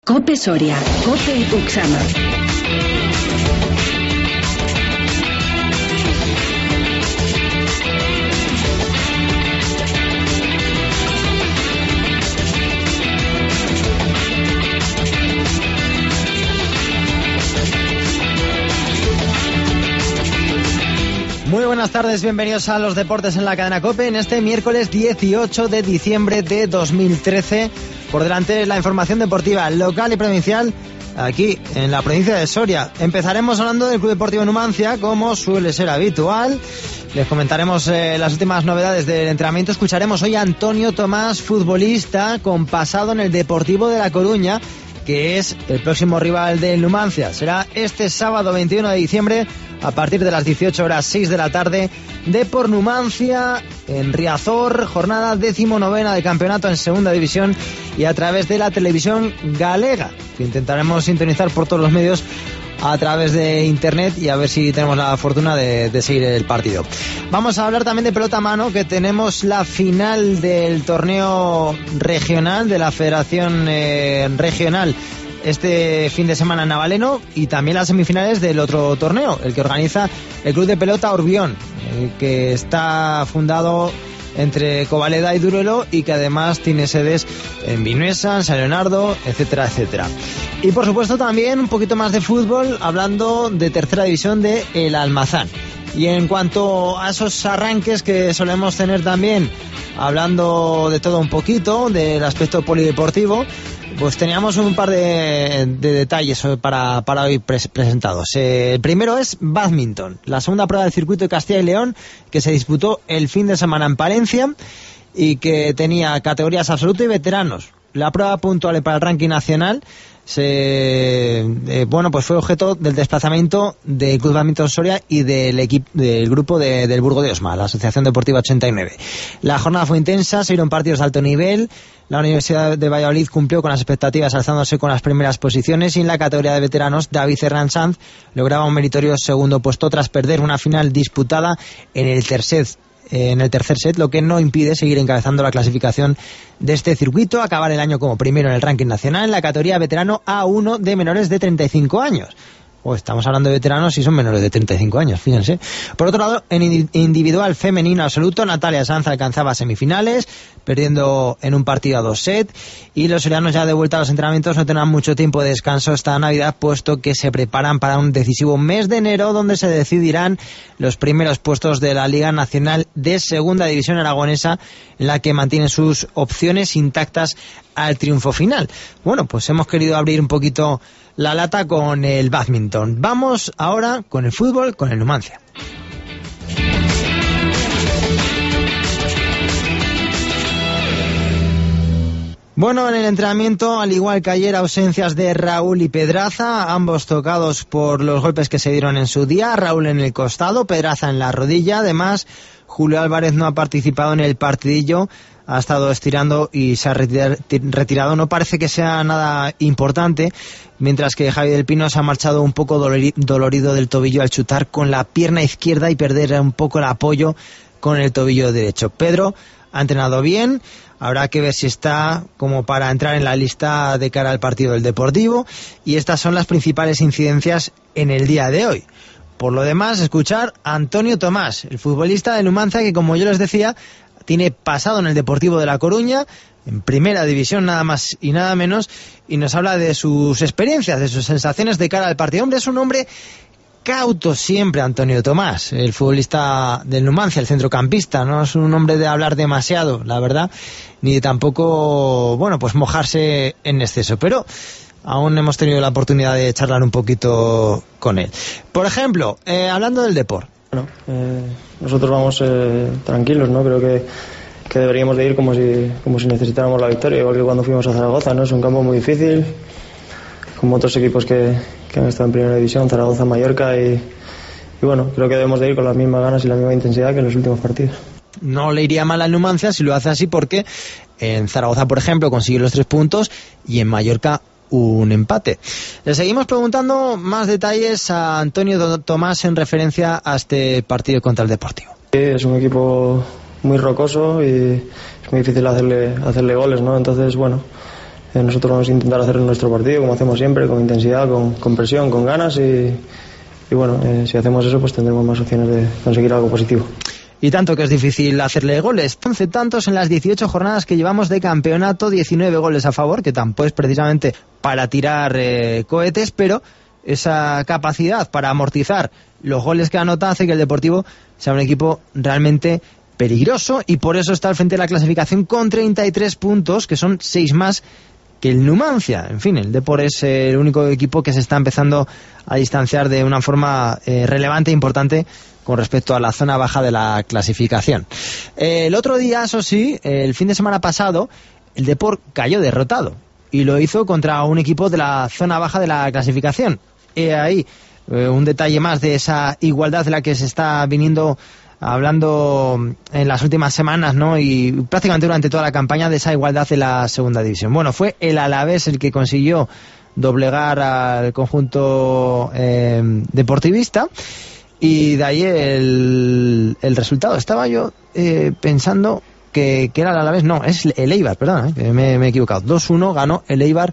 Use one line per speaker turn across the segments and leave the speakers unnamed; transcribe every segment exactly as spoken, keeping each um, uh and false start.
COPE Soria, COPE Uxama.
Muy buenas tardes, bienvenidos a los deportes en la cadena COPE en este miércoles dieciocho de diciembre de dos mil trece. Por delante la información deportiva local y provincial aquí en la provincia de Soria. Empezaremos hablando del Club Deportivo Numancia, como suele ser habitual. Les comentaremos eh, las últimas novedades del entrenamiento. Escucharemos hoy a Antonio Tomás, futbolista con pasado en el Deportivo de La Coruña, que es el próximo rival del Numancia. Será este sábado veintiuno de diciembre a partir de las dieciocho horas seis de la tarde. Depor Numancia en Riazor, jornada decimonovena de campeonato en segunda división y a través de la televisión galega, que intentaremos sintonizar por todos los medios a través de internet y a ver si tenemos la fortuna de, de seguir el partido. Vamos a hablar también de pelota a mano, que tenemos la final del torneo regional de la Federación eh, Regional este fin de semana en Navaleno, y también las semifinales del otro torneo, el que organiza el Club de Pelota Urbión, eh, que está fundado entre Covaleda y Duruelo y que además tiene sedes en Vinuesa, en San Leonardo, etcétera, etcétera. Y por supuesto también un poquito más de fútbol, hablando de tercera división de El Almazán. Y en cuanto a esos arranques que solemos tener también, hablando de todo un poquito, del aspecto polideportivo, pues teníamos un par de, de detalles para, para hoy pres, presentados. Eh, el primero es bádminton, la segunda prueba del circuito de Castilla y León, que se disputó el fin de semana en Palencia y que tenía categorías absoluto y veteranos. La prueba puntual para el ranking nacional se, eh, bueno, pues fue objeto del desplazamiento del Club Bádminton Soria y del equipo del grupo de, del Burgo de Osma, la Asociación Deportiva ochenta y nueve. La jornada fue intensa, se dieron partidos de alto nivel. La Universidad de Valladolid cumplió con las expectativas, alzándose con las primeras posiciones, y en la categoría de veteranos David Herrán Sanz lograba un meritorio segundo puesto tras perder una final disputada en el tercer en el tercer set, lo que no impide seguir encabezando la clasificación de este circuito, acabar el año como primero en el ranking nacional en la categoría veterano A uno de menores de treinta y cinco años. O estamos hablando de veteranos y son menores de treinta y cinco años, fíjense. Por otro lado, en individual femenino absoluto, Natalia Sanz alcanzaba semifinales, perdiendo en un partido a dos sets, y los sorianos, ya de vuelta a los entrenamientos, no tendrán mucho tiempo de descanso esta Navidad, puesto que se preparan para un decisivo mes de enero, donde se decidirán los primeros puestos de la Liga Nacional de Segunda División Aragonesa, en la que mantienen sus opciones intactas al triunfo final. Bueno, pues hemos querido abrir un poquito la lata con el bádminton. Vamos ahora con el fútbol, con el Numancia. Bueno, en el entrenamiento, al igual que ayer, ausencias de Raúl y Pedraza, ambos tocados por los golpes que se dieron en su día. Raúl en el costado, Pedraza en la rodilla. Además, Julio Álvarez no ha participado en el partidillo, ha estado estirando y se ha retirado. No parece que sea nada importante, mientras que Javi del Pino se ha marchado un poco dolorido del tobillo al chutar con la pierna izquierda y perder un poco el apoyo con el tobillo derecho. Pedro ha entrenado bien, habrá que ver si está como para entrar en la lista de cara al partido del Deportivo, y estas son las principales incidencias en el día de hoy. Por lo demás, escuchar a Antonio Tomás, el futbolista de Numancia, que, como yo les decía, tiene pasado en el Deportivo de La Coruña, en primera división nada más y nada menos, y nos habla de sus experiencias, de sus sensaciones de cara al partido. Hombre, es un hombre cauto siempre, Antonio Tomás, el futbolista del Numancia, el centrocampista. No es un hombre de hablar demasiado, la verdad, ni de tampoco, bueno, pues mojarse en exceso, pero aún hemos tenido la oportunidad de charlar un poquito con él. Por ejemplo, eh, hablando del deporte.
Bueno, eh, nosotros vamos eh, tranquilos, ¿no? Creo que, que deberíamos de ir como si, como si necesitáramos la victoria, igual que cuando fuimos a Zaragoza, ¿no? Es un campo muy difícil, como otros equipos que, que han estado en primera división, Zaragoza, Mallorca, y, y bueno, creo que debemos de ir con las mismas ganas y la misma intensidad que en los últimos partidos.
No le iría mal al Numancia si lo hace así, porque en Zaragoza, por ejemplo, consiguió los tres puntos y en Mallorca un empate. Le seguimos preguntando más detalles a Antonio Tomás en referencia a este partido contra el Deportivo.
Sí, es un equipo muy rocoso y es muy difícil hacerle, hacerle goles, ¿no? Entonces, bueno, Eh, nosotros vamos a intentar hacer nuestro partido como hacemos siempre, con intensidad, con, con presión, con ganas y, y bueno, eh, si hacemos eso pues tendremos más opciones de conseguir algo positivo.
Y tanto que es difícil hacerle goles. once tantos en las dieciocho jornadas que llevamos de campeonato, diecinueve goles a favor, que tampoco es precisamente para tirar eh, cohetes, pero esa capacidad para amortizar los goles que anota hace que el Deportivo sea un equipo realmente peligroso y por eso está al frente de la clasificación con treinta y tres puntos, que son seis más que el Numancia. En fin, el Depor es el único equipo que se está empezando a distanciar de una forma eh, relevante e importante con respecto a la zona baja de la clasificación. Eh, el otro día, eso sí, el fin de semana pasado, el Depor cayó derrotado y lo hizo contra un equipo de la zona baja de la clasificación. Y ahí eh, un detalle más de esa igualdad de la que se está viniendo hablando en las últimas semanas, ¿no? Y prácticamente durante toda la campaña de esa igualdad de la segunda división. Bueno, fue el Alavés el que consiguió doblegar al conjunto eh, deportivista y de ahí el, el resultado. Estaba yo eh, pensando que, que era el Alavés, no, es el Eibar, perdón, eh, me, me he equivocado. dos uno ganó el Eibar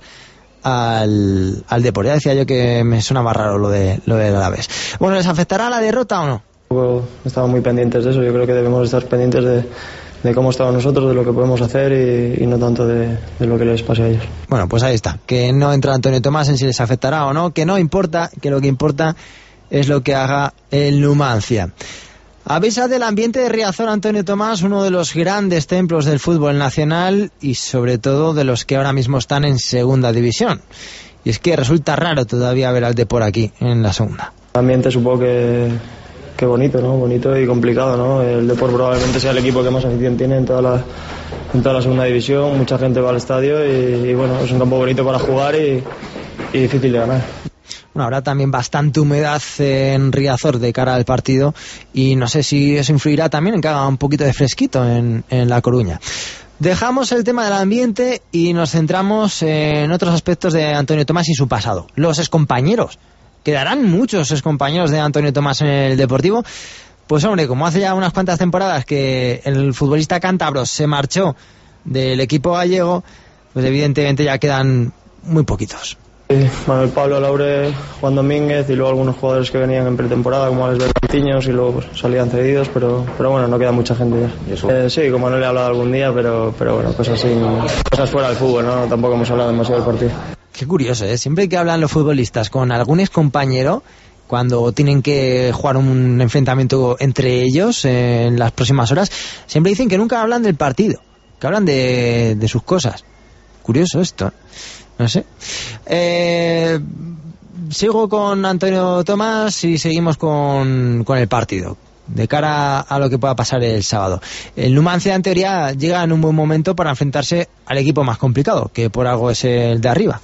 al, al Depor. Ya decía yo que me sonaba raro lo de lo del Alavés. Bueno, ¿les afectará la derrota o no?
Estamos muy pendientes de eso. Yo creo que debemos estar pendientes de, de cómo estamos nosotros, de lo que podemos hacer y, y no tanto de, de lo que les pase a ellos.
Bueno, pues ahí está, que no entra Antonio Tomás en si les afectará o no, que no importa, que lo que importa es lo que haga el Numancia. Avisa del ambiente de Riazor Antonio Tomás, uno de los grandes templos del fútbol nacional y sobre todo de los que ahora mismo están en segunda división. Y es que resulta raro todavía ver al Depor aquí en la segunda.
El ambiente supongo que Qué bonito, ¿no? Bonito y complicado, ¿no? El Depor probablemente sea el equipo que más afición tiene en toda la, en toda la segunda división. Mucha gente va al estadio y, y bueno, es un campo bonito para jugar y, y difícil de ganar.
Bueno, habrá también bastante humedad en Riazor de cara al partido y no sé si eso influirá también en que haga un poquito de fresquito en, en La Coruña. Dejamos el tema del ambiente y nos centramos en otros aspectos de Antonio Tomás y su pasado. Los excompañeros. ¿Quedarán muchos excompañeros de Antonio Tomás en el Deportivo? Pues hombre, como hace ya unas cuantas temporadas que el futbolista cántabro se marchó del equipo gallego, pues evidentemente ya quedan muy poquitos.
Sí, Manuel Pablo, Laure, Juan Domínguez y luego algunos jugadores que venían en pretemporada como Alex Bertiños y luego pues, salían cedidos, pero, pero bueno, no queda mucha gente ya. Eh, sí, como no le he hablado algún día, pero, pero bueno, cosas así, cosas fuera del fútbol, ¿no? Tampoco hemos hablado demasiado del partido.
Qué curioso, ¿eh? Siempre que hablan los futbolistas con algún excompañero, cuando tienen que jugar un enfrentamiento entre ellos eh, en las próximas horas, siempre dicen que nunca hablan del partido, que hablan de, de sus cosas. Curioso esto, no sé. Eh, sigo con Antonio Tomás y seguimos con, con el partido, de cara a lo que pueda pasar el sábado. El Numancia, en teoría, llega en un buen momento para enfrentarse al equipo más complicado, que por algo es el de arriba.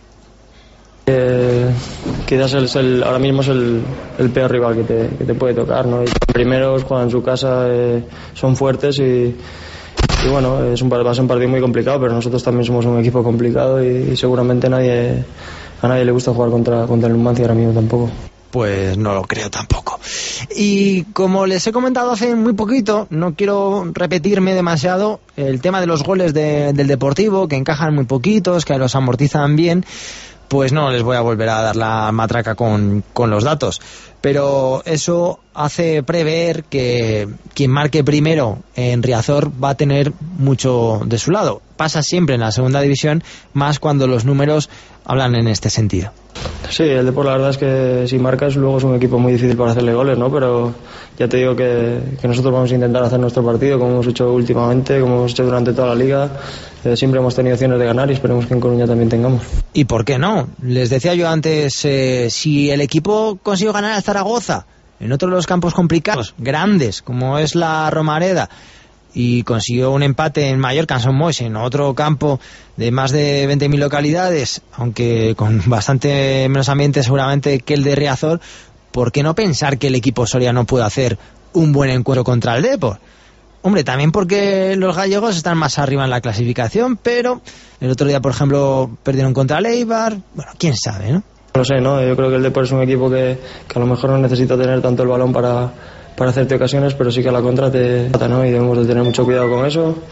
Eh, quizás es el, ahora mismo es el, el peor rival que te, que te puede tocar, ¿no? Y los primeros juegan en su casa, eh, son fuertes y, y bueno, es un, va a ser un partido muy complicado, pero nosotros también somos un equipo complicado y, y seguramente nadie, a nadie le gusta jugar contra, contra el Numancia ahora mismo tampoco.
Pues no lo creo tampoco. Y como les he comentado hace muy poquito, no quiero repetirme demasiado, el tema de los goles de, del Deportivo, que encajan muy poquitos, que los amortizan bien, pues no les voy a volver a dar la matraca con, con los datos. Pero eso hace prever que quien marque primero en Riazor va a tener mucho de su lado. Pasa siempre en la segunda división, más cuando los números hablan en este sentido.
Sí, el Depor la verdad es que si marcas luego es un equipo muy difícil para hacerle goles, ¿no? Pero ya te digo que, que nosotros vamos a intentar hacer nuestro partido como hemos hecho últimamente, como hemos hecho durante toda la liga. Eh, siempre hemos tenido opciones de ganar y esperemos que en Coruña también tengamos.
¿Y por qué no? Les decía yo antes, eh, si el equipo consiguió ganar al Zaragoza en otro de los campos complicados, grandes, como es la Romareda, y consiguió un empate en Mallorca, en Son Moix, en otro campo de más de veinte mil localidades, aunque con bastante menos ambiente seguramente que el de Riazor, ¿por qué no pensar que el equipo soriano puede hacer un buen encuentro contra el Depor? Hombre, también porque los gallegos están más arriba en la clasificación, pero el otro día, por ejemplo, perdieron contra el Eibar. Bueno, quién sabe, ¿no?
No sé, ¿no? Yo creo que el Depor es un equipo que, que a lo mejor no necesita tener tanto el balón para, para hacerte ocasiones, pero sí que a la contra te mata, ¿no? Y debemos de tener mucho cuidado con eso.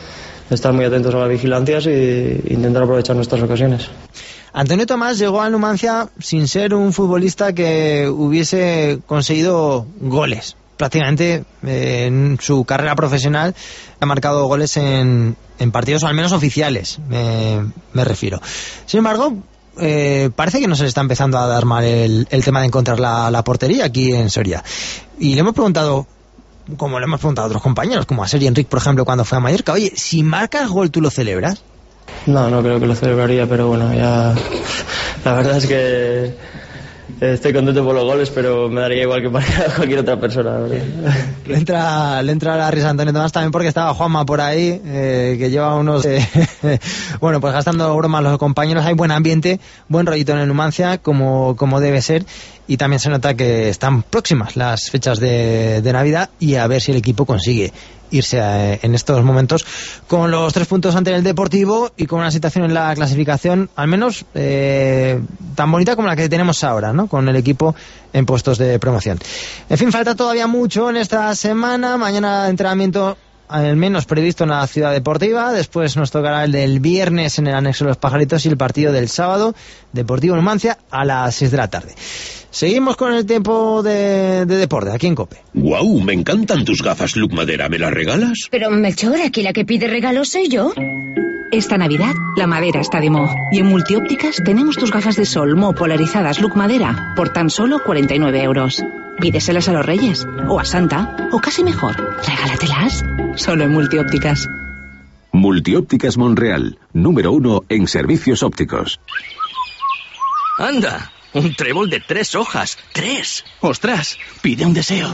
estar muy atentos a las vigilancias e intentar aprovechar nuestras ocasiones.
Antonio Tomás llegó al Numancia sin ser un futbolista que hubiese conseguido goles. Prácticamente eh, en su carrera profesional ha marcado goles en, en partidos, o al menos oficiales, me, me refiero. Sin embargo, eh, parece que no se le está empezando a dar mal el, el tema de encontrar la, la portería aquí en Soria. Y le hemos preguntado, como le hemos preguntado a otros compañeros, como a Sergi Enric, por ejemplo, cuando fue a Mallorca, oye, si marcas gol, ¿tú lo celebras?
No, no creo que lo celebraría, pero bueno, ya la verdad es que estoy contento por los goles, pero me daría igual que para cualquier otra persona.
Le entra, le entra la risa a Antonio Tomás también porque estaba Juanma por ahí, eh, que lleva unos... Eh, bueno, pues gastando bromas los compañeros. Hay buen ambiente, buen rollito en el Numancia, como, como debe ser. Y también se nota que están próximas las fechas de, de Navidad, y a ver si el equipo consigue irse a, en estos momentos con los tres puntos ante el Deportivo y con una situación en la clasificación al menos eh, tan bonita como la que tenemos ahora, ¿no? Con el equipo en puestos de promoción. En fin, falta todavía mucho en esta semana. Mañana entrenamiento al menos previsto en la Ciudad Deportiva. Después nos tocará el del viernes en el anexo de los Pajaritos y el partido del sábado, Deportivo Numancia, a las seis de la tarde. Seguimos con el tiempo de, de deporte, aquí en COPE.
¡Guau! Me encantan tus gafas, Look Madera. ¿Me las regalas?
Pero, Melchor, aquí la que pide regalos soy yo.
Esta Navidad, la madera está de moho. Y en Multiópticas tenemos tus gafas de sol moho polarizadas Look Madera por tan solo cuarenta y nueve euros. Pídeselas a los Reyes, o a Santa, o casi mejor, regálatelas. Solo en Multiópticas.
Multiópticas Monreal, número uno en servicios ópticos.
¡Anda! Un trébol de tres hojas. ¡Tres! ¡Ostras! Pide un deseo.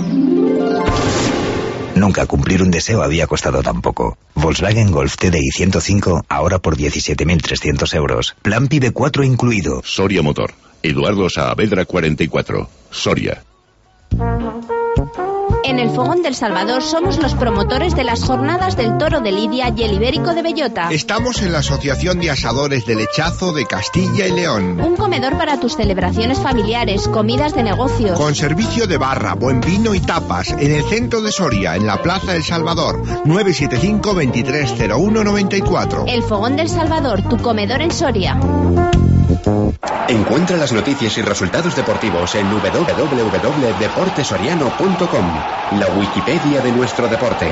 Nunca cumplir un deseo había costado tan poco. Volkswagen Golf T D I ciento cinco, ahora por diecisiete mil trescientos euros. Plan Pide cuatro incluido.
Soria Motor. Eduardo Saavedra cuarenta y cuatro. Soria.
En el Fogón del Salvador somos los promotores de las jornadas del Toro de Lidia y el Ibérico de Bellota.
Estamos en la Asociación de Asadores de Lechazo de Castilla y León.
Un comedor para tus celebraciones familiares, comidas de negocios.
Con servicio de barra, buen vino y tapas, en el centro de Soria, en la Plaza del Salvador. nueve siete cinco, veintitrés cero uno noventa y cuatro.
El Fogón del Salvador, tu comedor en Soria.
Encuentra las noticias y resultados deportivos en doble u doble u doble u punto deporte soriano punto com, la Wikipedia de nuestro deporte.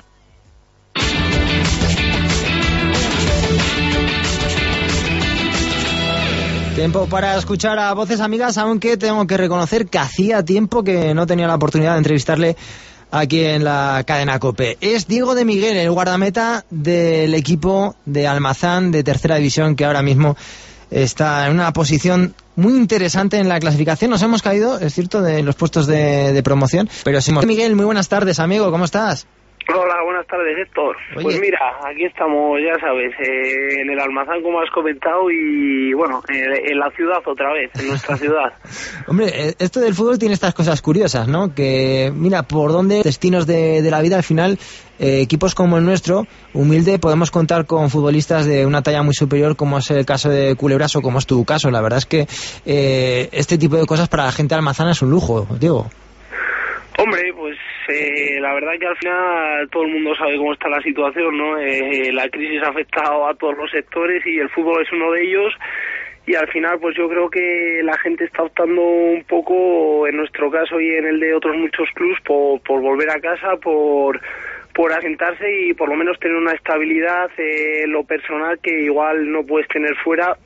Tiempo para escuchar a voces amigas, aunque tengo que reconocer que hacía tiempo que no tenía la oportunidad de entrevistarle aquí en la cadena COPE. Es Diego de Miguel, el guardameta del equipo de Almazán de tercera división, que ahora mismo está en una posición muy interesante en la clasificación. Nos hemos caído, es cierto, de los puestos de, de promoción, pero sí. Miguel, muy buenas tardes, amigo, ¿cómo estás?
Hola, buenas tardes, Héctor. Oye. Pues mira, aquí estamos, ya sabes, eh, en el Almazán, como has comentado, y bueno, eh, en la ciudad otra vez, en nuestra ciudad.
Hombre, esto del fútbol tiene estas cosas curiosas, ¿no? Que, mira, por dónde destinos de, de la vida, al final, eh, equipos como el nuestro, humilde, podemos contar con futbolistas de una talla muy superior, como es el caso de Culebras o como es tu caso. La verdad es que eh, este tipo de cosas para la gente de Almazán es un lujo, Diego.
Hombre, pues eh, la verdad que al final todo el mundo sabe cómo está la situación, ¿no? Eh, la crisis ha afectado a todos los sectores y el fútbol es uno de ellos, y al final pues yo creo que la gente está optando un poco, en nuestro caso y en el de otros muchos clubs, por, por volver a casa, por, por asentarse y por lo menos tener una estabilidad eh, en lo personal que igual no puedes tener fuera.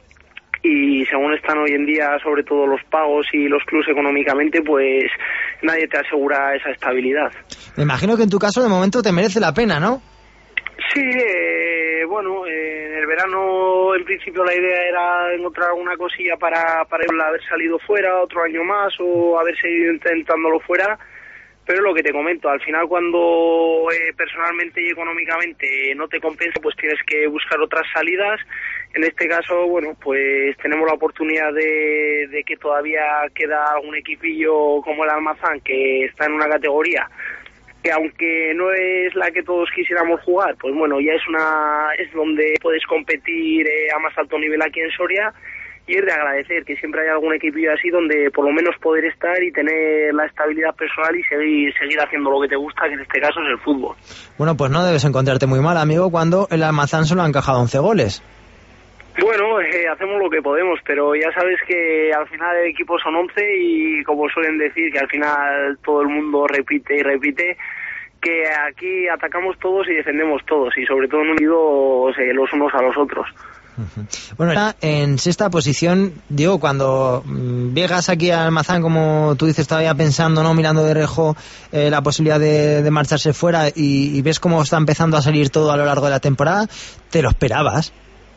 Y según están hoy en día, sobre todo los pagos y los clubes económicamente, pues nadie te asegura esa estabilidad.
Me imagino que en tu caso de momento te merece la pena, ¿no?
Sí, eh, bueno, eh, en el verano en principio la idea era encontrar alguna cosilla para, para haber salido fuera otro año más o haber seguido intentándolo fuera. Pero lo que te comento, al final cuando eh, personalmente y económicamente no te compensa, pues tienes que buscar otras salidas. En este caso, bueno, pues tenemos la oportunidad de, de que todavía queda algún equipillo como el Almazán, que está en una categoría que aunque no es la que todos quisiéramos jugar, pues bueno, ya es una es donde puedes competir eh, a más alto nivel aquí en Soria. y es de agradecer que siempre hay algún equipillo así donde por lo menos poder estar y tener la estabilidad personal y seguir seguir haciendo lo que te gusta, que en este caso es el fútbol.
Bueno, pues no debes encontrarte muy mal, amigo, cuando el Almazán solo ha encajado once goles.
Bueno, eh, hacemos lo que podemos, pero ya sabes que al final el equipo son once y como suelen decir que al final todo el mundo repite y repite, que aquí atacamos todos y defendemos todos y sobre todo unidos eh, los unos a los otros.
Bueno, está en sexta posición. Diego, cuando mmm, llegas aquí al Almazán, como tú dices, todavía pensando, no mirando de reojo eh, la posibilidad de, de marcharse fuera y, y ves cómo está empezando a salir todo a lo largo de la temporada, ¿te lo esperabas?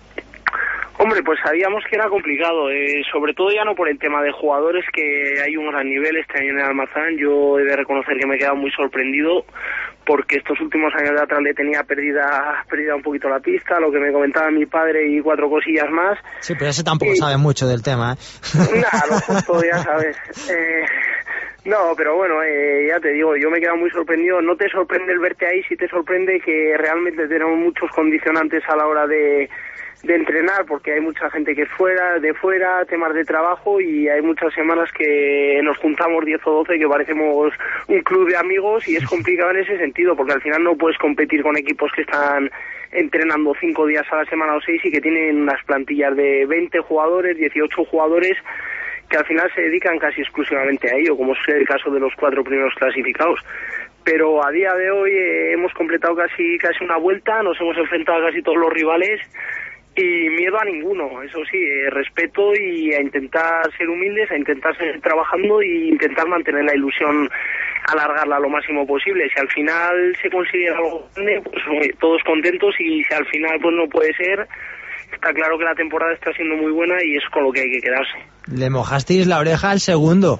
Hombre, pues sabíamos que era complicado, eh, sobre todo ya no por el tema de jugadores, que hay un gran nivel este año en el Almazán. Yo he de reconocer que me he quedado muy sorprendido porque estos últimos años de atrás le tenía perdida perdida un poquito la pista, lo que me comentaba mi padre y cuatro cosillas más.
Sí, pero ese tampoco y... sabe mucho del tema, ¿eh?
Nada, lo justo, ya sabes. Eh, no, pero bueno, eh, ya te digo, yo me he quedado muy sorprendido. No te sorprende el verte ahí, sí te sorprende que realmente tenemos muchos condicionantes a la hora de... de entrenar, porque hay mucha gente que es fuera, de fuera, temas de trabajo, y hay muchas semanas que nos juntamos diez o doce que parecemos un club de amigos, y es complicado en ese sentido, porque al final no puedes competir con equipos que están entrenando cinco días a la semana o seis y que tienen unas plantillas de veinte jugadores, dieciocho jugadores, que al final se dedican casi exclusivamente a ello, como es el caso de los cuatro primeros clasificados. Pero a día de hoy eh, hemos completado casi casi una vuelta, nos hemos enfrentado a casi todos los rivales, y miedo a ninguno, eso sí, eh, respeto y a intentar ser humildes, a intentar seguir trabajando e intentar mantener la ilusión, alargarla lo máximo posible. Si al final se consigue algo grande, pues oye, todos contentos, y si al final pues no puede ser, está claro que la temporada está siendo muy buena y es con lo que hay que quedarse.
Le mojasteis la oreja al segundo.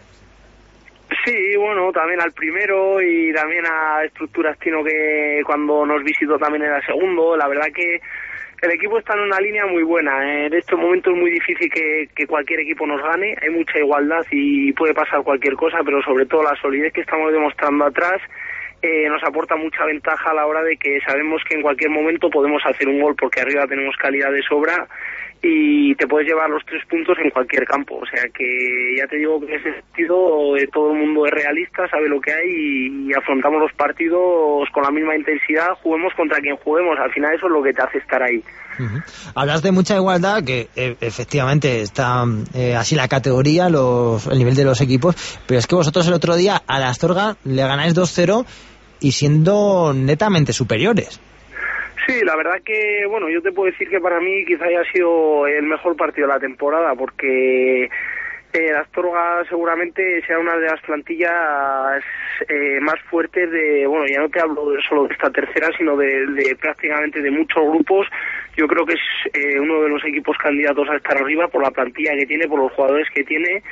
Sí, bueno, también al primero y también a Estructuras Tino, que cuando nos visitó también era segundo. La verdad que el equipo está en una línea muy buena. En estos momentos es muy difícil que, que cualquier equipo nos gane. Hay mucha igualdad y puede pasar cualquier cosa, pero sobre todo la solidez que estamos demostrando atrás eh, nos aporta mucha ventaja a la hora de que sabemos que en cualquier momento podemos hacer un gol, porque arriba tenemos calidad de sobra y te puedes llevar los tres puntos en cualquier campo. O sea que ya te digo que en ese sentido eh, todo el mundo es realista, sabe lo que hay y, y afrontamos los partidos con la misma intensidad, juguemos contra quien juguemos. Al final eso es lo que te hace estar ahí.
Uh-huh. Hablas de mucha igualdad, que eh, efectivamente está eh, así la categoría, los, el nivel de los equipos, pero es que vosotros el otro día a la Astorga le ganáis dos cero y siendo netamente superiores.
Sí, la verdad que, bueno, yo te puedo decir que para mí quizá haya sido el mejor partido de la temporada, porque eh, Astorga seguramente sea una de las plantillas eh, más fuertes de, bueno, ya no te hablo de, solo de esta tercera, sino de, de prácticamente de muchos grupos. Yo creo que es eh, uno de los equipos candidatos a estar arriba por la plantilla que tiene, por los jugadores que tiene.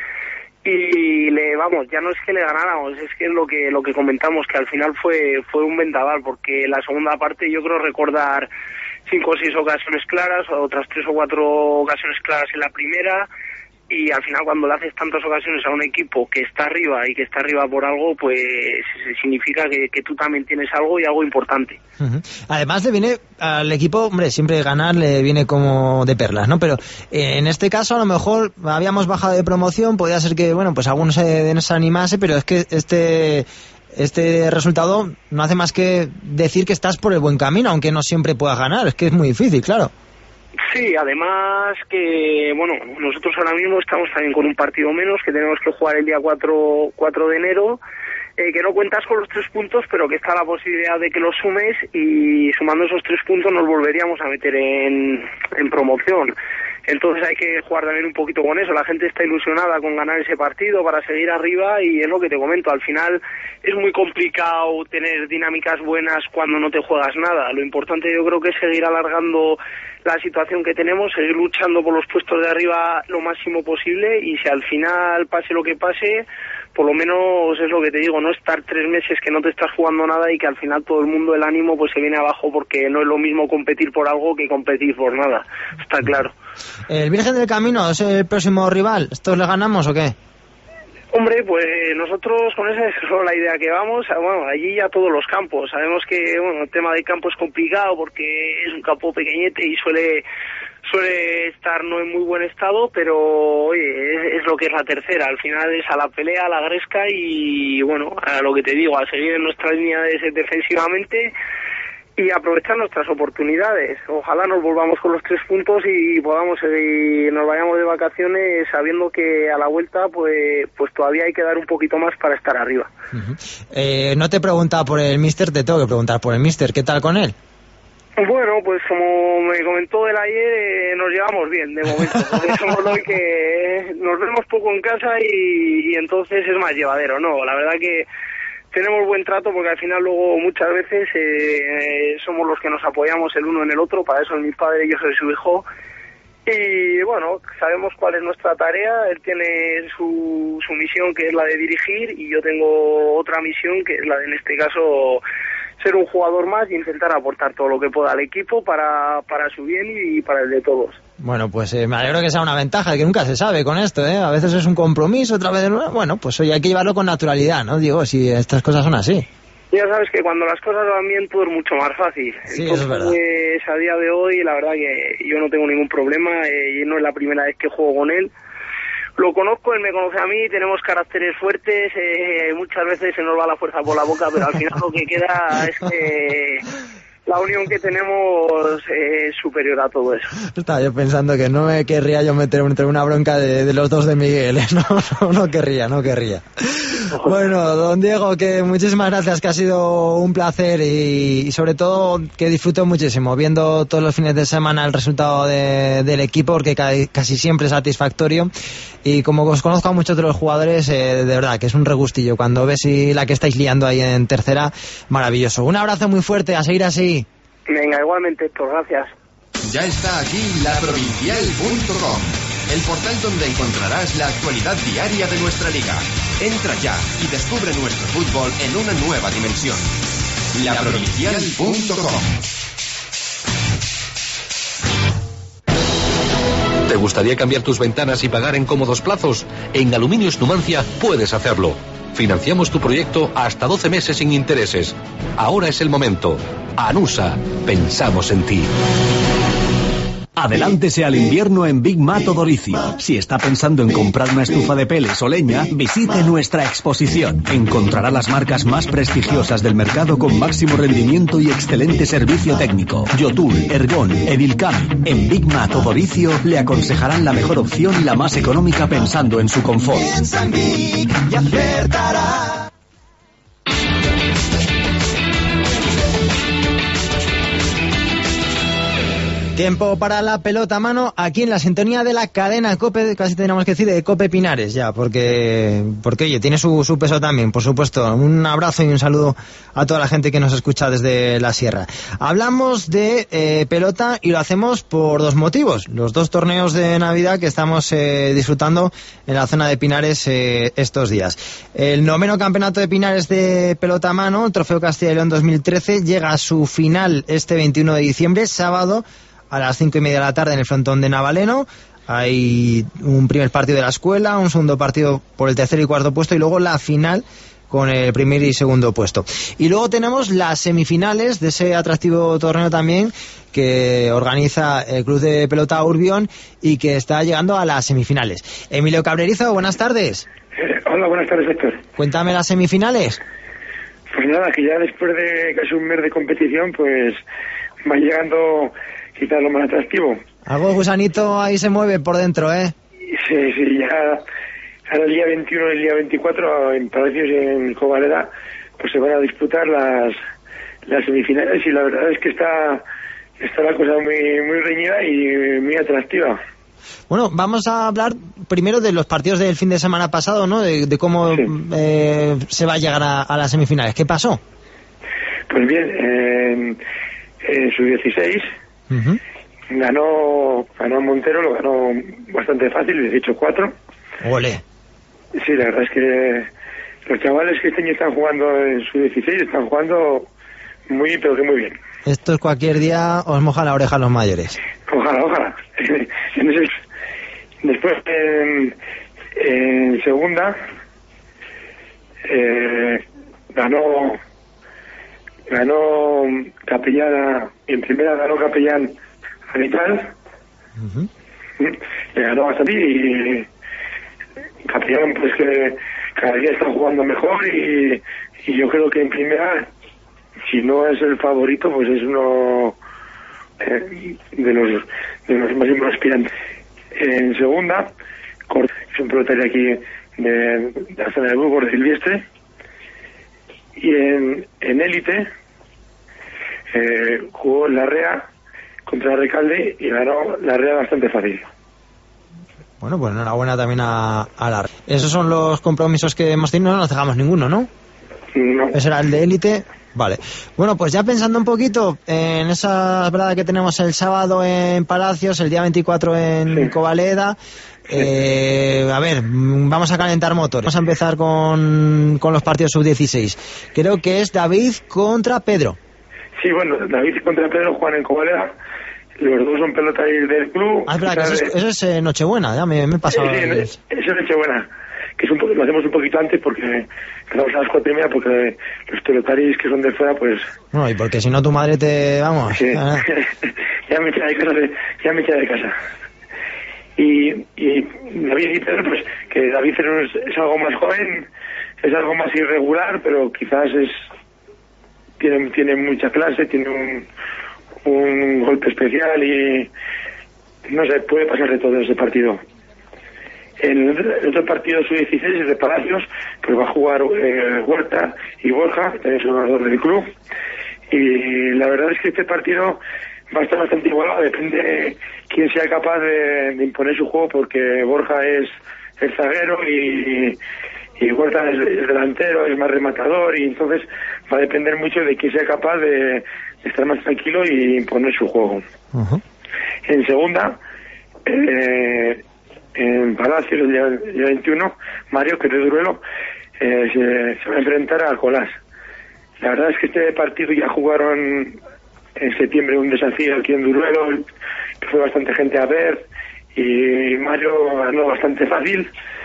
Y le vamos, ya no es que le ganáramos, es que es lo que lo que comentamos, que al final fue fue un vendaval, porque la segunda parte yo creo recordar cinco o seis ocasiones claras, otras tres o cuatro ocasiones claras en la primera, y al final cuando le haces tantas ocasiones a un equipo que está arriba y que está arriba por algo, pues significa que, que tú también tienes algo y algo importante.
Uh-huh. Además le viene al equipo, hombre, siempre ganar le viene como de perlas, ¿no? Pero eh, en este caso a lo mejor habíamos bajado de promoción, podía ser que, bueno, pues algunos se desanimase, pero es que este este resultado no hace más que decir que estás por el buen camino, aunque no siempre puedas ganar, es que es muy difícil, claro.
Sí, además que, bueno, nosotros ahora mismo estamos también con un partido menos, que tenemos que jugar el día cuatro de enero, eh, que no cuentas con los tres puntos, pero que está la posibilidad de que los sumes, y sumando esos tres puntos nos volveríamos a meter en, en promoción. Entonces hay que jugar también un poquito con eso. La gente está ilusionada con ganar ese partido para seguir arriba, y es lo que te comento, al final es muy complicado tener dinámicas buenas cuando no te juegas nada. Lo importante yo creo que es seguir alargando la situación que tenemos, seguir luchando por los puestos de arriba lo máximo posible, y si al final pase lo que pase, por lo menos es lo que te digo, no estar tres meses que no te estás jugando nada y que al final todo el mundo, el ánimo pues se viene abajo, porque no es lo mismo competir por algo que competir por nada, está claro.
¿El Virgen del Camino es el próximo rival? ¿Estos le ganamos o qué?
Hombre, pues nosotros con esa es la idea que vamos, bueno, allí a todos los campos. Sabemos que, bueno, el tema del campo es complicado porque es un campo pequeñete y suele suele estar no en muy buen estado, pero oye, es, es lo que es la tercera, al final es a la pelea, a la gresca y bueno, a lo que te digo, a seguir en nuestra línea de defensivamente y aprovechar nuestras oportunidades. Ojalá nos volvamos con los tres puntos y podamos seguir, nos vayamos de vacaciones sabiendo que a la vuelta pues pues todavía hay que dar un poquito más para estar arriba.
Uh-huh. eh, no te he preguntado por el míster, te tengo que preguntar por el míster, ¿qué tal con él?
Bueno, pues como me comentó él ayer, eh, nos llevamos bien de momento, porque somos los que nos vemos poco en casa y, y entonces es más llevadero, ¿no? La verdad que tenemos buen trato porque al final luego muchas veces eh, somos los que nos apoyamos el uno en el otro, para eso es mi padre y yo soy su hijo. Y bueno, sabemos cuál es nuestra tarea, él tiene su, su misión que es la de dirigir y yo tengo otra misión que es la de, en este caso, ser un jugador más y intentar aportar todo lo que pueda al equipo para, para su bien y para el de todos.
Bueno, pues eh, me alegro que sea una ventaja, que nunca se sabe con esto, ¿eh? A veces es un compromiso, otra vez no. Bueno, pues hoy hay que llevarlo con naturalidad, ¿no? Digo, si estas cosas son así.
Ya sabes que cuando las cosas van bien todo es mucho más fácil.
Sí,
entonces,
eso es verdad.
Pues, a día de hoy la verdad que yo no tengo ningún problema, eh, y no es la primera vez que juego con él. Lo conozco, él me conoce a mí, tenemos caracteres fuertes, eh, muchas veces se nos va la fuerza por la boca, pero al final lo que queda es que la unión que tenemos es superior a todo eso.
Estaba yo pensando que no me querría yo meter entre una bronca de, de los dos de Miguel, ¿eh? No, no, no querría, no querría. Bueno, don Diego, que muchísimas gracias, que ha sido un placer y, y sobre todo que disfruto muchísimo viendo todos los fines de semana el resultado de, del equipo, porque casi siempre es satisfactorio y como os conozco a muchos de los jugadores, eh, de verdad que es un regustillo cuando ves y la que estáis liando ahí en tercera, maravilloso. Un abrazo muy fuerte, a seguir así.
Venga, igualmente, Héctor, gracias.
Ya está aquí la provincial punto com, el portal donde encontrarás la actualidad diaria de nuestra liga. Entra ya y descubre nuestro fútbol en una nueva dimensión. la provincial punto com.
¿Te gustaría cambiar tus ventanas y pagar en cómodos plazos? En Aluminios Numancia puedes hacerlo. Financiamos tu proyecto hasta doce meses sin intereses. Ahora es el momento. Anusa, pensamos en ti.
Adelántese al invierno en Big Mato Doricio. Si está pensando en comprar una estufa de peles o leña, visite nuestra exposición. Encontrará las marcas más prestigiosas del mercado con máximo rendimiento y excelente servicio técnico. Yotul, Ergon, Edilcam. En Big Mato Doricio le aconsejarán la mejor opción y la más económica pensando en su confort.
Piensa en Big y acertará.
Tiempo para la pelota a mano aquí en la sintonía de la cadena COPE, casi tenemos que decir de COPE Pinares ya, porque porque oye, tiene su, su peso también, por supuesto. Un abrazo y un saludo a toda la gente que nos escucha desde la sierra. Hablamos de eh, pelota y lo hacemos por dos motivos. Los dos torneos de Navidad que estamos eh, disfrutando en la zona de Pinares eh, estos días. El noveno campeonato de Pinares de pelota a mano, el Trofeo Castilla y León dos mil trece, llega a su final este veintiuno de diciembre, sábado, a las cinco y media de la tarde en el frontón de Navaleno. Hay un primer partido de la escuela, un segundo partido por el tercer y cuarto puesto y luego la final con el primer y segundo puesto. Y luego tenemos las semifinales de ese atractivo torneo también que organiza el Club de Pelota Urbión y que está llegando a las semifinales. Emilio Cabrerizo, buenas tardes.
Eh, hola, buenas tardes, Héctor.
Cuéntame las semifinales.
Pues nada, que ya después de casi un mes de competición, pues va llegando quizás lo más atractivo.
Algo gusanito ahí se mueve por dentro, ¿eh?
Sí, sí, ya ahora el día veintiuno y el día veinticuatro en Palacios y en Covaleda pues se van a disputar las las semifinales y la verdad es que está está la cosa muy muy reñida y muy atractiva.
Bueno, vamos a hablar primero de los partidos del fin de semana pasado, ¿no? De, de cómo sí. eh, se va a llegar a, a las semifinales. ¿Qué pasó?
Pues bien, en, en su dieciséis uh-huh. ganó ganó Montero, lo ganó bastante fácil, dieciocho cuatro.
¡Ole!
Sí, la verdad es que los chavales que este año están jugando en su dieciséis están jugando muy, pero que muy bien.
Esto es cualquier día, os moja la oreja a los mayores.
Ojalá, ojalá. Después, en, en segunda, eh, ganó ganó Capellán, en primera ganó Capellán a Vital, Uh-huh. Le ganó bastante y Capellán pues que cada día está jugando mejor y, y yo creo que en primera, si no es el favorito, pues es uno eh, de los de los máximos aspirantes. En segunda, es un pelotari aquí de, de la zona de Burgos, de Silvestre, y en en élite eh, jugó en la Rea contra Recalde y ganó la Rea bastante fácil.
Bueno, pues enhorabuena también a, a la Rea. Esos son los compromisos que hemos tenido, no nos dejamos ninguno, ¿no?
No.
Ese era el de élite. Vale. Bueno, pues ya pensando un poquito en esa velada que tenemos el sábado en Palacios, el día veinticuatro en sí. Covaleda. Eh, a ver, vamos a calentar motores. Vamos a empezar con, con los partidos sub dieciséis. Creo que es David contra Pedro.
Sí, bueno, David contra Pedro juegan en Covaleda. Los dos son pelotaris del club.
Ah, espera, que eso, es, eso es eh, Nochebuena, ya me, me he pasado.
Sí, sí, el... eso es Nochebuena. Que es un poco, lo hacemos un poquito antes porque empezamos a las cuatro y media porque los pelotaris que son de fuera, pues...
No, y porque si no tu madre te... vamos...
Sí.
Ah.
ya me echa de casa, ya me echa de casa. Y, y David y Pedro, pues que David es, es algo más joven, es algo más irregular, pero quizás es tiene, tiene mucha clase, tiene un, un golpe especial y no sé, puede pasar de todo en ese partido. En el otro partido sub dieciséis, de Palacios, pues va a jugar eh, Huerta y Borja, que también son jugadores del club. Y la verdad es que este partido va a estar bastante igualado, depende de quién sea capaz de, de imponer su juego, porque Borja es el zaguero y, y Huerta es el delantero, es más rematador, y entonces va a depender mucho de quién sea capaz de, de estar más tranquilo y imponer su juego. Uh-huh. En segunda, eh, en Palacios, el día, el día veintiuno, Mario, que es de Duruelo, eh, se, se va a enfrentar a Colás. La verdad es que este partido ya jugaron en septiembre un desafío aquí en Duruelo, que fue bastante gente a ver, y Mario ganó bastante fácil,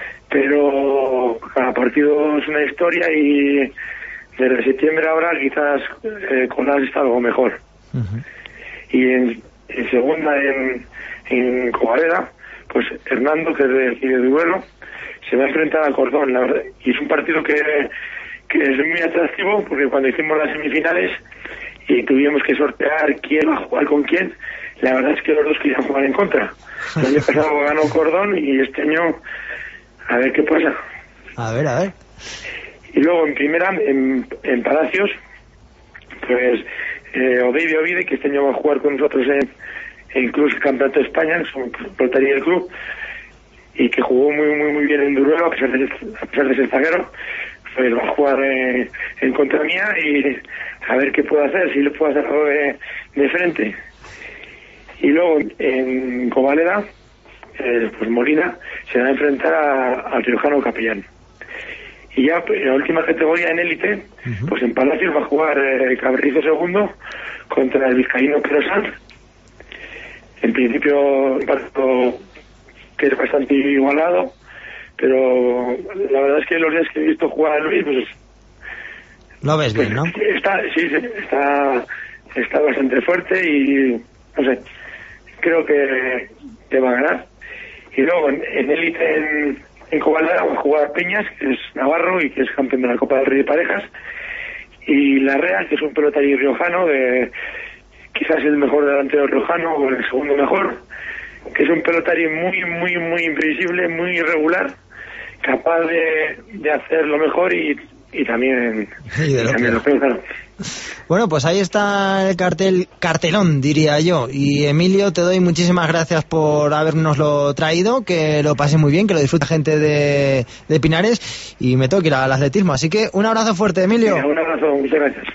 pero cada partido es una historia y desde septiembre ahora quizás eh, Colás está algo mejor. Uh-huh. Y en, en segunda, en, en Covaleda, pues Hernando, que es de aquí de Duruelo, se va a enfrentar a Cordón, la verdad, y es un partido que, que es muy atractivo, porque cuando hicimos las semifinales y tuvimos que sortear quién va a jugar con quién, la verdad es que los dos querían jugar en contra. El año pasado ganó Cordón y este año a ver qué pasa.
A ver, a ver.
Y luego en primera, en, en Palacios, pues eh, Odeide Ovide, que este año va a jugar con nosotros en, en Club Campeonato de España, que es un pelotario del club, y que jugó muy muy muy bien en Duruelo, a pesar de, a pesar de ser zaguero, pues va a jugar eh, en contra mía y a ver qué puedo hacer, si le puedo hacer algo de, de frente. Y luego en Covaleda, eh, pues Molina se va a enfrentar al Riojano Capellán. Y ya en la última categoría, en élite, uh-huh. pues en Palacios va a jugar eh, Cabrerizo segundo contra el vizcaíno Pedro Sanz. En principio un partido que es bastante igualado, pero la verdad es que los días que he visto jugar a Luis, pues
lo ves bien, ¿no?
Está, sí, está, está bastante fuerte y no sé, creo que, que va a ganar. Y luego en élite, en, en Covaleda, va a jugar Peñas, que es navarro y que es campeón de la Copa del Rey de Parejas, y Larrea, que es un pelotario riojano, de quizás el mejor delantero riojano o el segundo mejor, que es un pelotario muy, muy, muy imprevisible, muy irregular, capaz de, de hacer lo mejor y, y también,
y de lo,
y también lo peor, claro.
Bueno, pues ahí está el cartel, cartelón, diría yo. Y Emilio, te doy muchísimas gracias por habernoslo traído, que lo pase muy bien, que lo disfruta gente de, de Pinares, y me tengo que ir al atletismo. Así que un abrazo fuerte, Emilio.
Sí, un abrazo, muchas gracias.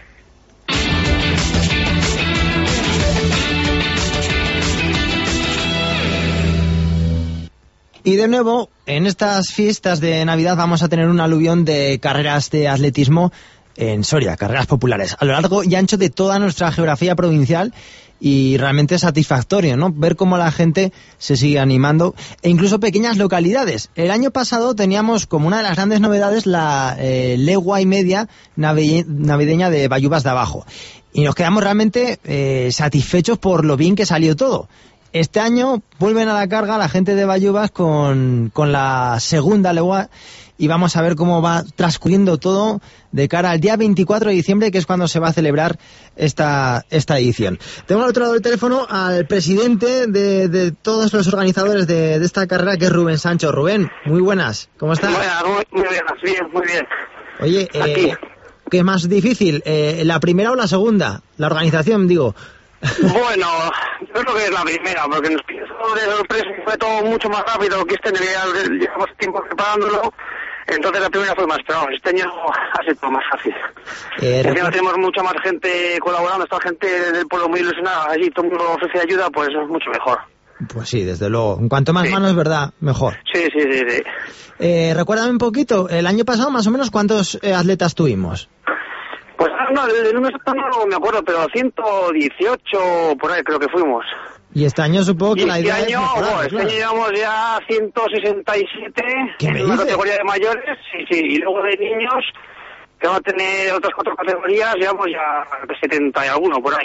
Y de nuevo, en estas fiestas de Navidad vamos a tener un aluvión de carreras de atletismo en Soria, carreras populares, a lo largo y ancho de toda nuestra geografía provincial, y realmente es satisfactorio, ¿no? Ver cómo la gente se sigue animando, e incluso pequeñas localidades. El año pasado teníamos como una de las grandes novedades la eh, legua y media navideña de Bayubas de Abajo, y nos quedamos realmente eh, satisfechos por lo bien que salió todo. este año vuelven a la carga la gente de Bayuvas con, con la segunda legua y vamos a ver cómo va transcurriendo todo de cara al día veinticuatro de diciembre, que es cuando se va a celebrar esta, esta edición. Tengo al otro lado del teléfono al presidente de, de todos los organizadores de, de esta carrera, que es Rubén Sancho. Rubén, muy buenas, ¿cómo estás?
Buenas, muy, muy bien, bien, muy bien.
Oye, eh, ¿qué es más difícil, eh, la primera o la segunda? La organización, digo.
Bueno, yo creo que es la primera, porque nos pilló de sorpresa y fue todo mucho más rápido que este año, ya llevamos tiempo preparándolo, entonces la primera fue más, pero vamos, este año ha sido más fácil. Eh, Encima tenemos mucha más gente colaborando, está gente del pueblo muy ilusionada, allí todo el mundo ofrece ayuda, pues es mucho mejor.
Pues sí, desde luego. En cuanto más sí. manos, ¿verdad? Mejor.
Sí, sí, sí, sí.
Eh, recuérdame un poquito, el año pasado más o menos ¿cuántos eh, atletas tuvimos?
Pues no, el número no me acuerdo, pero ciento dieciocho por ahí creo que fuimos.
Y este año supongo que
y
la
este
idea
año,
es mejorar,
oh, este
claro.
año llevamos ya ciento sesenta y siete en una categoría de mayores, sí, sí, y luego de niños, que van a tener otras cuatro categorías, llevamos ya setenta y alguno por ahí.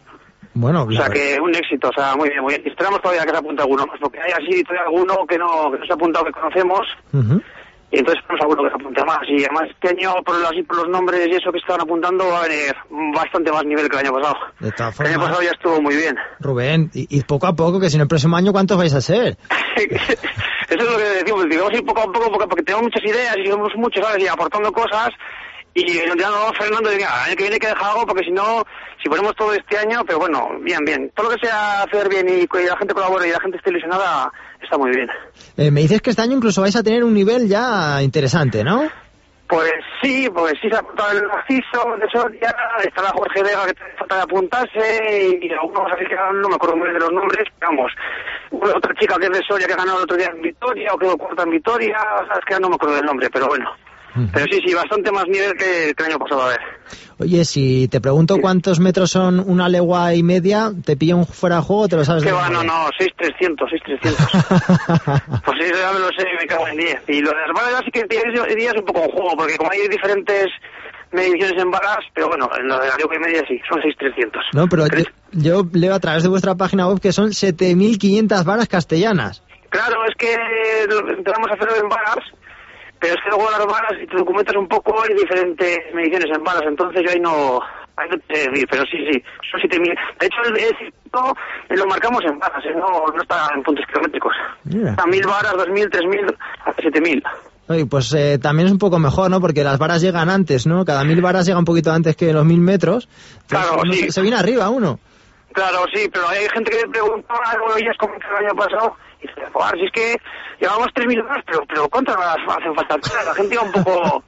Bueno,
o sea que un éxito, o sea, muy bien, muy bien. Y esperamos todavía que se apunte alguno más, porque hay así todavía alguno que no, que no se ha apuntado, que conocemos. Uh-huh. Y entonces esperamos alguno que se apunte más. Y además este año, por, así, por los nombres y eso que estaban apuntando, va a haber bastante más nivel que el año pasado.
De todas
formas, el año pasado ya estuvo muy bien.
Rubén, y, y poco a poco, que si no el próximo año, ¿cuántos vais a ser?
Eso es lo que decimos, digamos, ir poco a poco, porque, porque tenemos muchas ideas y somos muchos, ¿sabes? Y aportando cosas. Y ya nos vamos frenando y diga, el año que viene hay que dejar algo, porque si no, si ponemos todo este año, pero bueno, bien, bien. Todo lo que sea hacer bien y que la gente colabore y la gente esté ilusionada, está muy bien.
Eh, me dices que este año incluso vais a tener un nivel ya interesante, ¿no?
Pues sí, pues sí se ha apuntado el Narciso de Soria, está la Jorge Vega que te falta de apuntarse, y algunos así que no me acuerdo muy bien de los nombres, pero vamos, otra chica que es de Soria que ganó el otro día en Vitoria, o quedó cuarta en Vitoria, o sea, es que no me acuerdo del nombre, pero bueno. Pero sí, sí, bastante más nivel que, que el año pasado, a ver.
Oye, si te pregunto cuántos metros son una legua y media, ¿te pillo un fuera de juego o te lo sabes?
Que va, no, no, seis mil trescientos, seis mil trescientos. Pues sí, ya me lo sé, me cago en diez. Y lo de las balas sí que dirías un poco en juego, porque como hay diferentes mediciones en balas, pero bueno, en lo de la legua y media sí, son seis mil trescientos.
No, pero yo, yo leo a través de vuestra página web que son siete mil quinientas varas castellanas.
Claro, es que empezamos a hacerlo en balas. Pero es que luego las balas, si te documentas un poco, hay diferentes mediciones en balas, entonces yo ahí no, ahí no te decir, pero sí, sí, son siete mil. De hecho, el circuito lo marcamos en balas, ¿eh? no, no está en puntos kilométricos. Yeah. Está mil varas, dos mil, tres mil, hasta siete mil.
Oye, pues eh, también es un poco mejor, ¿no? Porque las varas llegan antes, ¿no? Cada mil varas llega un poquito antes que los mil metros. Entonces,
claro,
uno
sí.
Se, se viene arriba uno.
Claro, sí, pero hay gente que me pregunta, bueno, ellas como que el año pasado, y dice, joder, si es que llevamos tres mil horas, pero, pero ¿cuántas horas hacen falta? La gente iba un poco...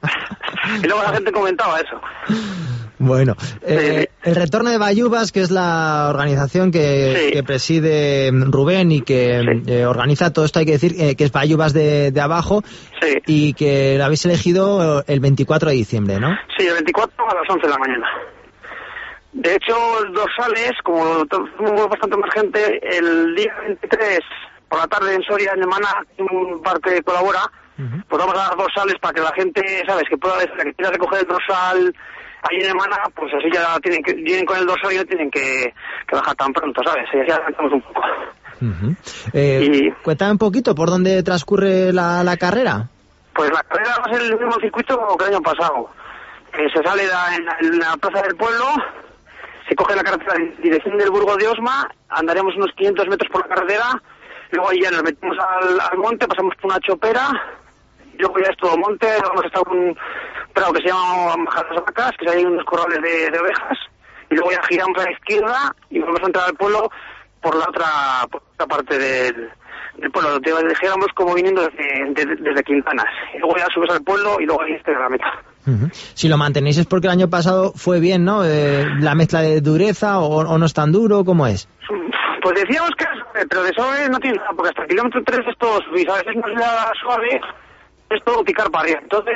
y luego la gente comentaba eso.
Bueno, eh, el retorno de Bayuvas, que es la organización que, sí. que preside Rubén y que sí. eh, organiza todo esto, hay que decir eh, que es Bayuvas de, de abajo, sí. y que lo habéis elegido el veinticuatro de diciembre, ¿no?
Sí, el veinticuatro a las once de la mañana. De hecho, los dorsales, como tenemos bastante más gente, el día veintitrés por la tarde en Soria, en Emana, un bar que colabora, uh-huh. pues vamos a dar dorsales para que la gente, ¿sabes?, que pueda decir que quiera recoger el dorsal ahí en Emana, pues así ya tienen que, vienen con el dorsal y no tienen que, que bajar tan pronto, ¿sabes? Y así adelantamos un poco.
Uh-huh. Eh, y, cuéntame un poquito por dónde transcurre la, la carrera.
Pues la carrera va a ser el mismo circuito que el año pasado. Que se sale la, en, la, en la plaza del pueblo, se coge la carretera en dirección del Burgo de Osma, andaremos unos quinientos metros por la carretera, luego ahí ya nos metemos al, al monte, pasamos por una chopera, y luego ya es todo monte, vamos a estar un prado que se llama Bajar las Vacas, que hay unos corrales de, de ovejas, y luego ya giramos a la izquierda y vamos a entrar al pueblo por la otra, por otra parte del, del pueblo, donde dijéramos como viniendo desde, desde, desde Quintanas, y luego ya subes al pueblo y luego ahí está la meta.
Uh-huh. Si lo mantenéis es porque el año pasado fue bien, ¿no? Eh, la mezcla de dureza o, o no es tan duro, ¿cómo es?
Pues decíamos que es, pero de suave no tiene nada, porque hasta el kilómetro tres es todo suave, a veces no es la suave, es todo picar para arriba. Entonces,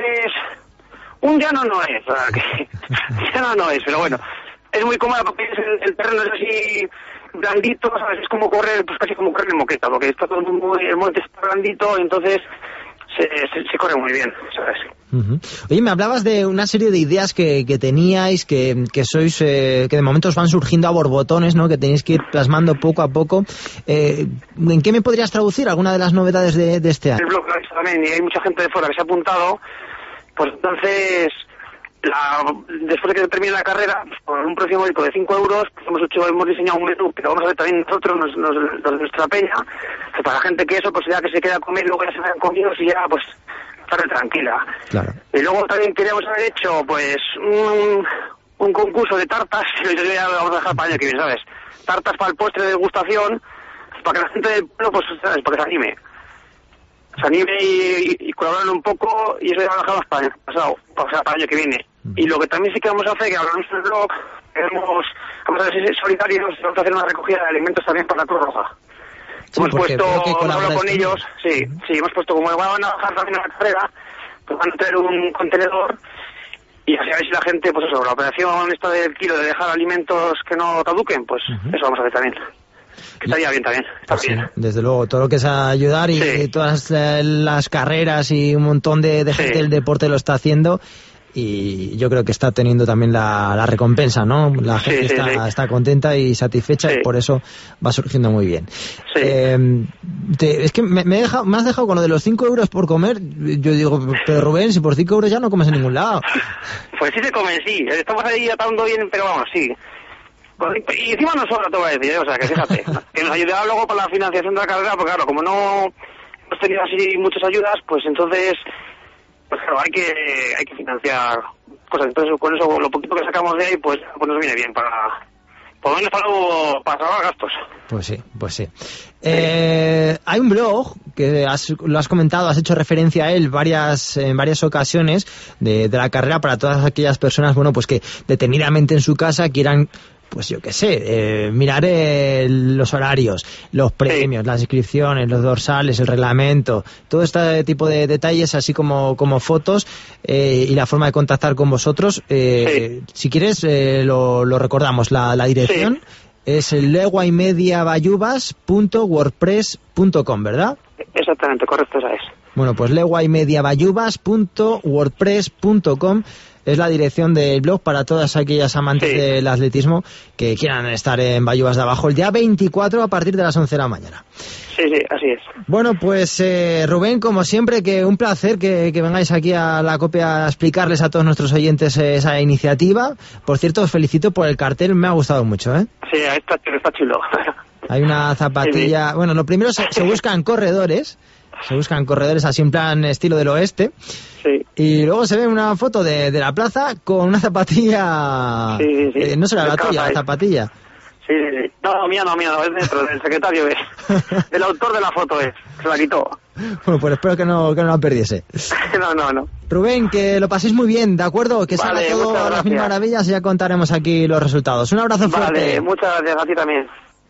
un llano no es, o sea, que llano no es, pero bueno, es muy cómoda porque es el, el terreno es así blandito, ¿sabes? Es como correr, pues casi como correr en moqueta, porque está todo muy, el monte está blandito, entonces se, se, se corre muy bien, ¿sabes?
Uh-huh. Oye, me hablabas de una serie de ideas que, que teníais, que, que sois, eh, que de momento os van surgiendo a borbotones, ¿no? Que tenéis que ir plasmando poco a poco. Eh, ¿En qué me podrías traducir alguna de las novedades de, de este año?
El blog también, y hay mucha gente de fuera que se ha apuntado, pues entonces, la, después de que termine la carrera, pues por un precio módico de cinco euros, pues hemos hecho, hemos diseñado un menú, pero vamos a ver también nosotros, los, los, los de nuestra peña, que para la gente que eso, pues ya que se queda a comer, luego ya se vayan comidos y ya, pues, estar tranquila.
Claro.
Y luego también queríamos haber hecho, pues, un, un concurso de tartas, que yo ya lo vamos a dejar para el año que viene, ¿sabes? Tartas para el postre de degustación, para que la gente del pueblo, pues, ¿sabes? Para que se anime. Se anime y, y, y colaboren un poco, y eso ya lo dejamos para el año pasado, o sea, para el año que viene. Mm. Y lo que también sí que vamos a hacer, que hablamos en el blog, queremos, vamos a ser solidarios, vamos a hacer una recogida de alimentos también para la Cruz Roja. Sí, hemos puesto, hablo con ellos, sí, sí, hemos puesto, como van a bajar también a la carrera, pues van a tener un contenedor y así a ver si la gente, pues eso, la operación esta del kilo de dejar alimentos que no caduquen, pues uh-huh. eso vamos a hacer también. Que estaría bien también, está
pues
bien.
Sí, desde luego, todo lo que es ayudar y, sí. y todas eh, las carreras y un montón de, de gente sí. del deporte lo está haciendo. Y yo creo que está teniendo también la, la recompensa, ¿no? La gente sí, sí, está, sí. está contenta y satisfecha sí. y por eso va surgiendo muy bien.
Sí.
Eh, te, es que me, me, he dejado, me has dejado con lo de los cinco euros por comer. Yo digo, pero Rubén, si por cinco euros ya no comes en ningún lado.
Pues sí se come, sí. Estamos ahí atando bien, pero vamos, sí. Y encima nos sobra, te voy a decir, ¿eh? O sea, que fíjate, que nos ayudará luego con la financiación de la carrera, porque claro, como no hemos tenido así muchas ayudas, pues entonces... Pues claro, hay que hay que financiar cosas. Entonces, con eso, lo poquito que sacamos de ahí, pues, pues nos viene bien para, por lo menos para, luego, para salvar gastos.
Pues sí, pues sí. Eh, hay un blog que has, lo has comentado, has hecho referencia a él varias en varias ocasiones de, de la carrera para todas aquellas personas, bueno, pues que detenidamente en su casa quieran, pues yo qué sé, eh, mirar eh, los horarios, los premios, sí. las inscripciones, los dorsales, el reglamento, todo este tipo de detalles, así como, como fotos eh, y la forma de contactar con vosotros. Eh, sí. Si quieres, eh, lo, lo recordamos, la, la dirección sí. es el leguaymediabayubas punto wordpress punto com, ¿verdad?
Exactamente, correcto, esa es.
Bueno, pues leguaymediabayubas punto wordpress punto com es la dirección del blog para todas aquellas amantes sí. del atletismo que quieran estar en Bayubas de Abajo el día veinticuatro a partir de las once de la mañana.
Sí, sí, así es.
Bueno, pues eh, Rubén, como siempre, que un placer que, que vengáis aquí a la COPE a explicarles a todos nuestros oyentes esa iniciativa. Por cierto, os felicito por el cartel, me ha gustado mucho, ¿eh?
Sí, está, está chulo.
Hay una zapatilla... Sí, sí. Bueno, lo primero se, se buscan corredores... Se buscan corredores así en plan estilo del oeste.
Sí.
Y luego se ve una foto de, de la plaza con una zapatilla...
Sí, sí, sí.
Eh, no será la tuya, la zapatilla.
Sí, sí, sí. No, no, mía no, mía no, es dentro, del secretario es. El autor de la foto es, se la quitó.
Bueno, pues espero que no, que no la perdiese.
No, no, no.
Rubén, que lo paséis muy bien, ¿de acuerdo? Que
vale,
salga todo a las mil maravillas y ya contaremos aquí los resultados. Un abrazo fuerte.
Vale, muchas gracias a ti también.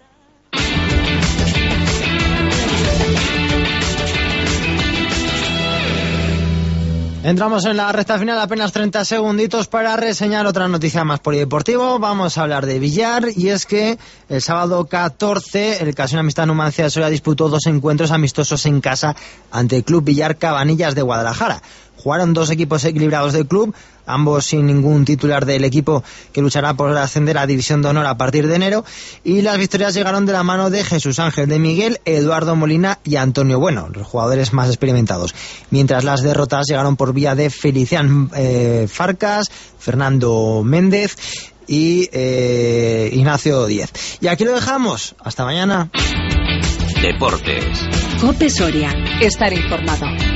Entramos en la recta final, apenas treinta segunditos para reseñar otra noticia más polideportivo. Vamos a hablar de billar, y es que el sábado catorce el Casino Amistad Numancia de Soria disputó dos encuentros amistosos en casa ante el Club Billar Cabanillas de Guadalajara. Jugaron dos equipos equilibrados del club, ambos sin ningún titular del equipo que luchará por ascender a División de Honor a partir de enero, y las victorias llegaron de la mano de Jesús Ángel de Miguel, Eduardo Molina y Antonio Bueno, los jugadores más experimentados, mientras las derrotas llegaron por vía de Felicián eh, Farcas, Fernando Méndez y eh, Ignacio Díez. Y aquí lo dejamos, hasta mañana.
Deportes.
COPE Soria, estar informado.